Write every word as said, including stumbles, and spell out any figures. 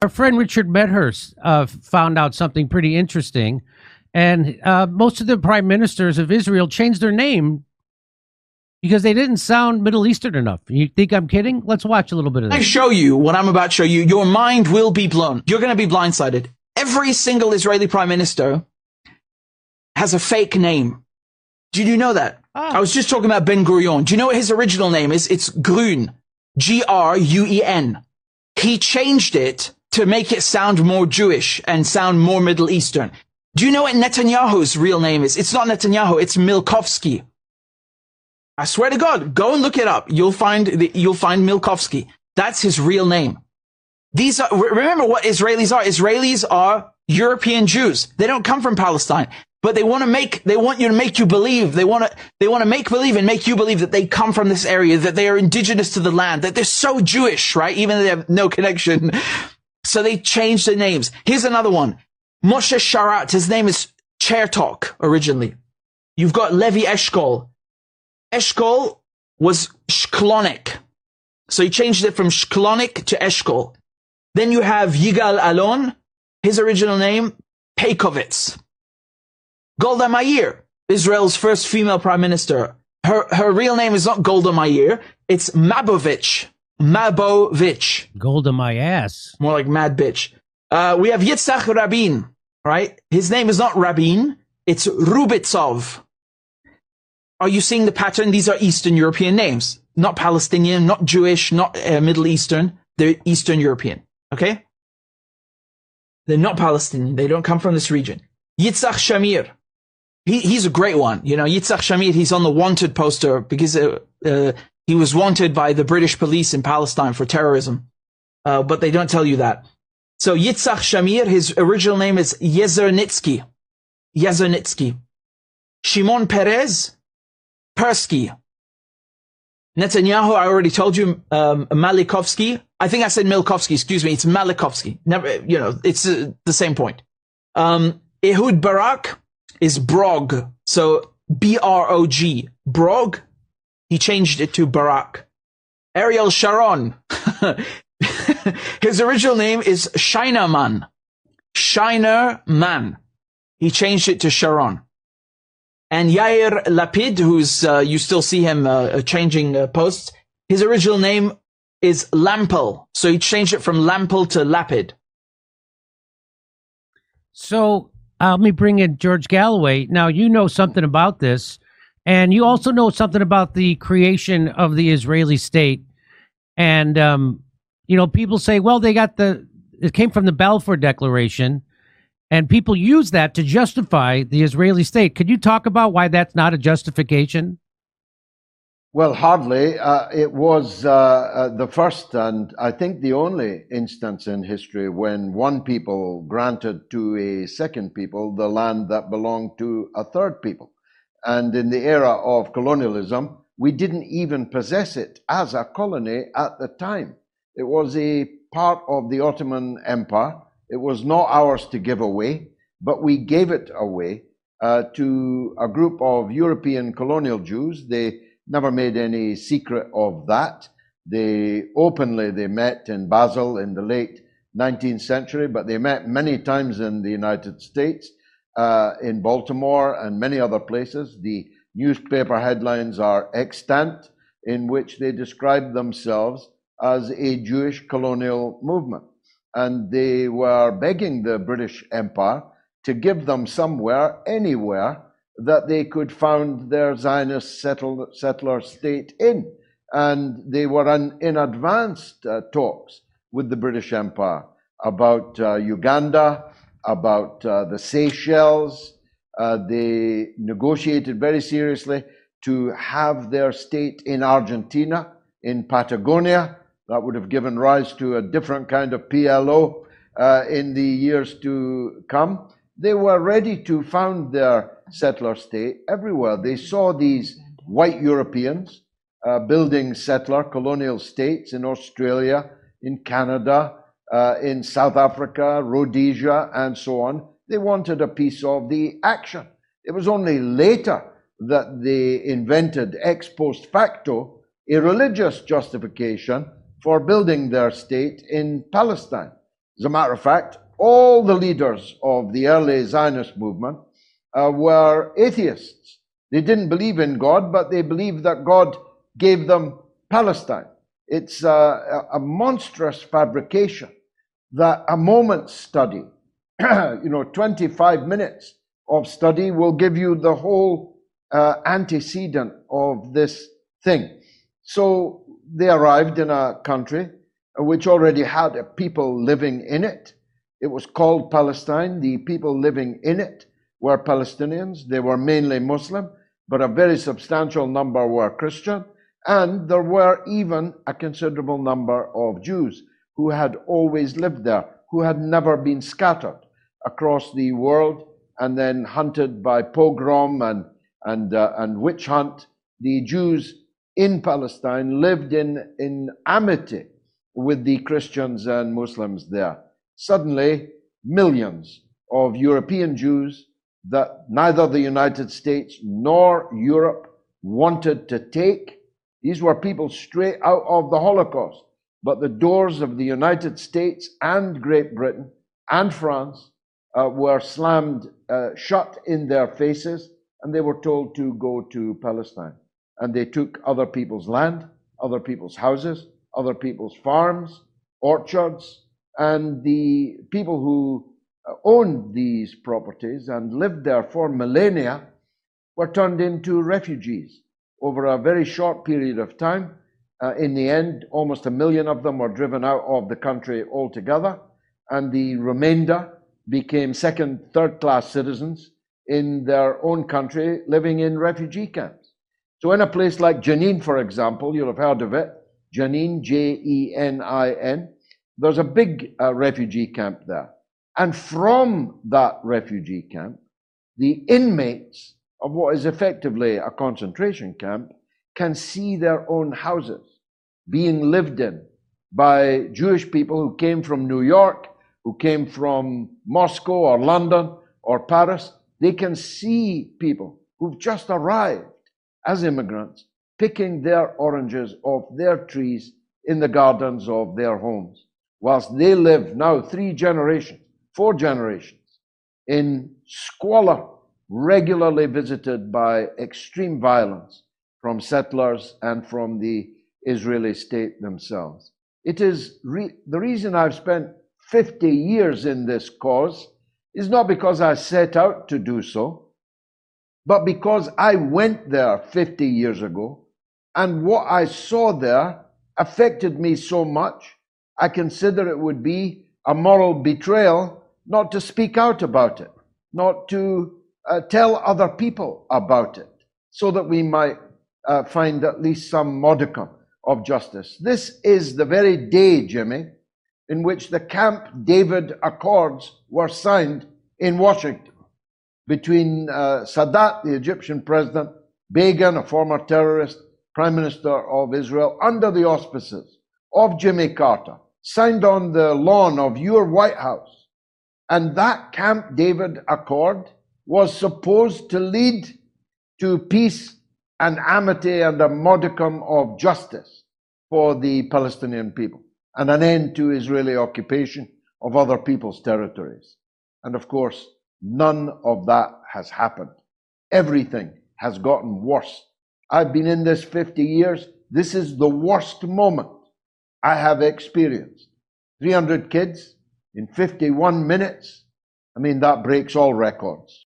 Our friend Richard Medhurst uh, found out something pretty interesting, and uh, most of the prime ministers of Israel changed their name because they didn't sound Middle Eastern enough. You think I'm kidding? Let's watch a little bit of this. I show you what I'm about to show you. Your mind will be blown. You're going to be blindsided. Every single Israeli prime minister has a fake name. Did you know that? Oh. I was just talking about Ben Gurion. Do you know what his original name is? It's Gruen. G R U E N. He changed it to make it sound more Jewish and sound more Middle Eastern. Do you know what Netanyahu's real name is? It's not Netanyahu, it's Milkovsky. I swear to God, go and look it up. You'll find the, you'll find Milkovsky. That's his real name. These are, remember what Israelis are. Israelis are European Jews. They don't come from Palestine, but they want to make, they want you to make you believe. They want to, they want to make believe and make you believe that they come from this area, that they are indigenous to the land, that they're so Jewish, right? Even though they have no connection. So they changed the names. Here's another one. Moshe Sharat. His name is Chertok originally. You've got Levi Eshkol. Eshkol was Shklonik. So he changed it from Shklonik to Eshkol. Then you have Yigal Alon. His original name, Peikovitz. Golda Meir, Israel's first female prime minister. Her, her real name is not Golda Meir. It's Mabovich. Mabovich. Golda my ass. More like mad bitch. Uh, we have Yitzhak Rabin, right? His name is not Rabin. It's Rubitsov. Are you seeing the pattern? These are Eastern European names. Not Palestinian, not Jewish, not uh, Middle Eastern. They're Eastern European. Okay? They're not Palestinian. They don't come from this region. Yitzhak Shamir. He, he's a great one. You know, Yitzhak Shamir, he's on the wanted poster because uh, uh, he was wanted by the British police in Palestine for terrorism. Uh, but they don't tell you that. So Yitzhak Shamir, his original name is Yezernitsky. Yezernitsky. Shimon Peres, Persky. Netanyahu, I already told you, um, Malikovsky. I think I said Milkovsky, excuse me. It's Malikovsky. Never, you know, it's uh, the same point. Um, Ehud Barak is Brog. So B R O G. Brog. He changed it to Barak. Ariel Sharon. His original name is Shinerman. Shinerman. He changed it to Sharon. And Yair Lapid, who's, uh, you still see him uh, changing uh, posts. His original name is Lampel. So he changed it from Lampel to Lapid. So uh, let me bring in George Galloway. Now, you know something about this, and you also know something about the creation of the Israeli state. And, um, you know, people say, well, they got the, it came from the Balfour Declaration, and people use that to justify the Israeli state. Could you talk about why that's not a justification? Well, hardly. Uh, it was uh, uh, the first and I think the only instance in history when one people granted to a second people the land that belonged to a third people. And in the era of colonialism, we didn't even possess it as a colony at the time. It was a part of the Ottoman Empire. It was not ours to give away, but we gave it away uh, to a group of European colonial Jews. They never made any secret of that. They openly, they met in Basel in the late nineteenth century, but they met many times in the United States, uh, in Baltimore and many other places. The newspaper headlines are extant in which they described themselves as a Jewish colonial movement. And they were begging the British Empire to give them somewhere, anywhere, that they could found their Zionist settle, settler state in. And they were in, in advanced uh, talks with the British Empire about uh, Uganda, about uh, the Seychelles. Uh, they negotiated very seriously to have their state in Argentina, in Patagonia. That would have given rise to a different kind of P L O uh, in the years to come. They were ready to found their settler state everywhere. They saw these white Europeans uh, building settler colonial states in Australia, in Canada, uh, in South Africa, Rhodesia, and so on. They wanted a piece of the action. It was only later that they invented ex post facto a religious justification for building their state in Palestine. As a matter of fact, all the leaders of the early Zionist movement uh, were atheists. They didn't believe in God, but they believed that God gave them Palestine. It's a, a monstrous fabrication that a moment's study, you know, twenty-five minutes of study will give you the whole uh, antecedent of this thing. So they arrived in a country which already had people living in it. It was called Palestine. The people living in it were Palestinians. They were mainly Muslim, but a very substantial number were Christian. And there were even a considerable number of Jews who had always lived there, who had never been scattered across the world and then hunted by pogrom and, and, uh, and witch hunt. The Jews in Palestine lived in, in amity with the Christians and Muslims there. Suddenly, millions of European Jews that neither the United States nor Europe wanted to take. These were people straight out of the Holocaust. But the doors of the United States and Great Britain and France uh, were slammed uh, shut in their faces, and they were told to go to Palestine. And they took other people's land, other people's houses, other people's farms, orchards, and the people who owned these properties and lived there for millennia were turned into refugees over a very short period of time. Uh, in the end, almost a million of them were driven out of the country altogether, and the remainder became second, third-class citizens in their own country, living in refugee camps. So in a place like Jenin, for example, you'll have heard of it, Jenin, J E N I N, there's a big uh, refugee camp there. And from that refugee camp, the inmates of what is effectively a concentration camp can see their own houses being lived in by Jewish people who came from New York, who came from Moscow or London or Paris. They can see people who've just arrived as immigrants picking their oranges off their trees in the gardens of their homes, whilst they live now three generations, four generations in squalor, regularly visited by extreme violence from settlers and from the Israeli state themselves. It is re- the reason I've spent fifty years in this cause is not because I set out to do so, but because I went there fifty years ago, and what I saw there affected me so much, I consider it would be a moral betrayal not to speak out about it, not to uh, tell other people about it, so that we might uh, find at least some modicum of justice. This is the very day, Jimmy, in which the Camp David Accords were signed in Washington between uh, Sadat, the Egyptian president, Begin, a former terrorist, Prime Minister of Israel, under the auspices of Jimmy Carter, signed on the lawn of your White House. And that Camp David Accord was supposed to lead to peace and amity and a modicum of justice for the Palestinian people and an end to Israeli occupation of other people's territories. And of course, none of that has happened. Everything has gotten worse. I've been in this fifty years. This is the worst moment I have experienced. three hundred kids in fifty-one minutes. I mean, that breaks all records.